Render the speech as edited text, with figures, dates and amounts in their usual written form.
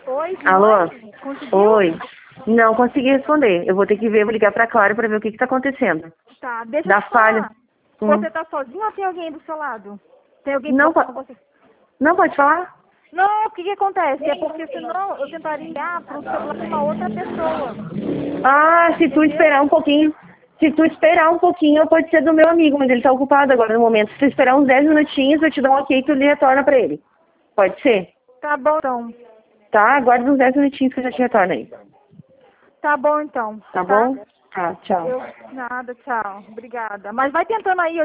Oi, Alô? Simone? Conseguiu? Oi. Não consegui responder. Eu vou ter que ver, vou ligar pra Clara pra ver o que tá acontecendo. Tá, deixa eu Da te falha. falar. Você tá sozinho ou tem alguém do seu lado? Tem alguém Não, falando com você? não pode falar? Não, o que que acontece? É porque senão eu tentaria ligar pro celular de uma outra pessoa. Ah, se tu Entendeu? esperar um pouquinho. Se tu esperar um pouquinho, pode ser do meu amigo, mas ele tá ocupado agora no momento. Se tu esperar uns 10 minutinhos, eu te dou um ok e tu retorna pra ele. Pode ser? Tá bom então. Tá? Aguarda uns 10 minutinhos que eu já te retorno aí. Tá bom então. Tá bom? Tá, tchau. Nada, tchau. Obrigada. Mas vai tentando aí,